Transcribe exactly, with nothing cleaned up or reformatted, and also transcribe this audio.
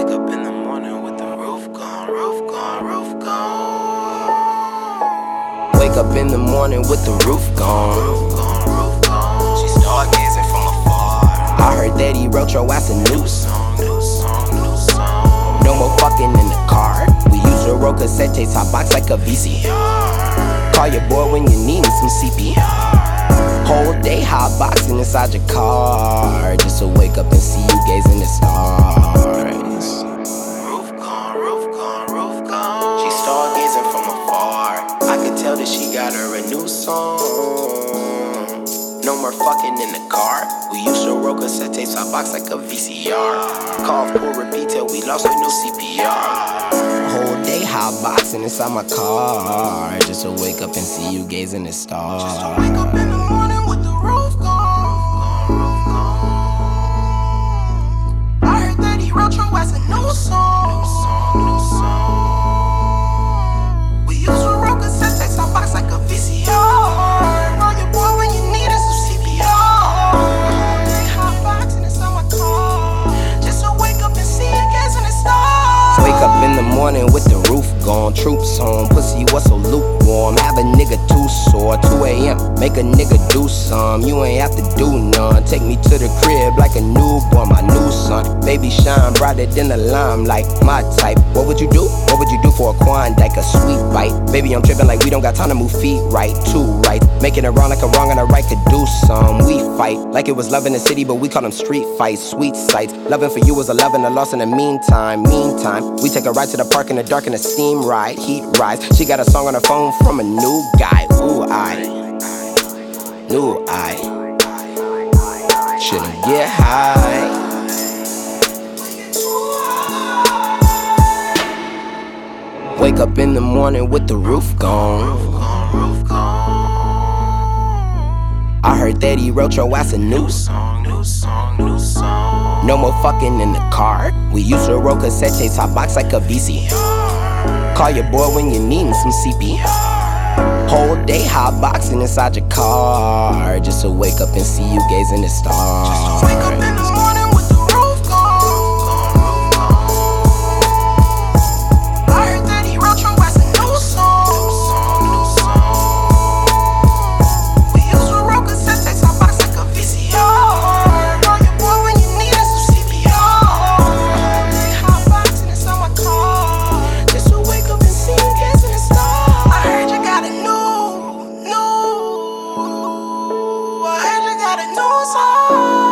wake up in the morning with the roof gone, roof gone, roof gone. Wake up in the morning with the roof gone. Roof gone, roof gone. She stargazing from afar. I heard that he wrote your ass a new Song, new song, new song. No more fucking in the car. We use a roll cassette tapes, hot box like a V C R. Call your boy when you need some C P R. Whole day hot boxing inside your car, just to wake up and see you gazing at stars. Roof gone, roof gone, roof gone. She stargazing from afar. I could tell that she got her a new song. No more fucking in the car. We used to roll cassette tapes, hot box like a V C R. Cough, pull, repeat till we lost with no C P R. Whole day hot boxing inside my car, just to wake up and see you gazing at stars. Just to wake up in the morning with the roof gone, roof gone. I heard that he wrote your ass a new song, new song, new song. We used to roll cassette tapes, hot box like a V C R. Call your boy when you needed some C P R. Whole day hot boxing inside my car, just to wake up and see you gazing at stars. Wake up in the morning with the roof gone, troops on, pussy what's so lukewarm. Have a nigga too sore, two a.m. Make a nigga do some, you ain't have to do none. Take me to the crib like a newborn, my new son. Baby shine brighter than the limelight, my type. What would you do? What would you do for a Klondike, a sweet bite? Baby, I'm tripping like we don't got time to move feet right, two right. Making it wrong like a wrong and a right could do some. We fight like it was love in the city, but we call them street fights, sweet sights. Loving for you was a love and a loss in the meantime. Meantime, we take a ride to the park in the dark in a steam ride, heat rise. She got a song on her phone from a new guy. Ooh, I, new I, shouldn't get high. Wake up in the morning with the roof gone. Roof gone, roof gone. I heard that he wrote your ass a new Song, new song, new song. No more fucking in the car. We used to roll cassette tapes, hot box like a V C R. Call your boy when you needin' some C P R. Whole day hot boxing inside your car, just to wake up and see you gazing at stars. Just to wake up in the morning with the roof gone, roof gone. I heard that he wrote your ass a new song, new song. We used to roll cassette tapes, hot box like a V C R. Call your boy when you needed some C P R. Whole day hot boxing inside my car, just to wake up and see you gazing at stars. I heard you got a new, new. I heard you got a new song.